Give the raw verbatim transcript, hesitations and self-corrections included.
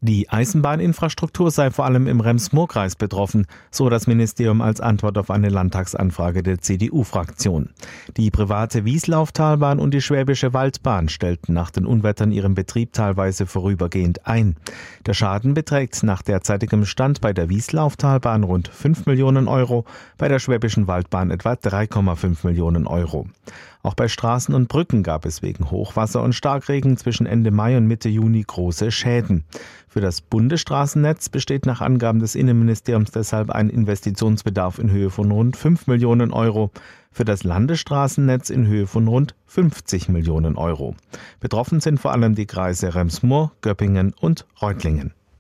Die Eisenbahninfrastruktur sei vor allem im Rems-Murr-Kreis betroffen, so das Ministerium als Antwort auf eine Landtagsanfrage der C D U-Fraktion. Die private Wieslauftalbahn und die Schwäbische Waldbahn stellten nach den Unwettern ihren Betrieb teilweise vorübergehend ein. Der Schaden beträgt nach derzeitigem Stand bei der Wieslauftalbahn rund fünf Millionen Euro, bei der Schwäbischen Waldbahn etwa drei Komma fünf Millionen Euro. Auch bei Straßen und Brücken gab es wegen Hochwasser und Starkregen zwischen Ende Mai und Mitte Juni große Schäden. Für das Bundesstraßennetz besteht nach Angaben des Innenministeriums deshalb ein Investitionsbedarf in Höhe von rund fünf Millionen Euro, für das Landesstraßennetz in Höhe von rund fünfzig Millionen Euro. Betroffen sind vor allem die Kreise Rems-Murr, Göppingen und Reutlingen.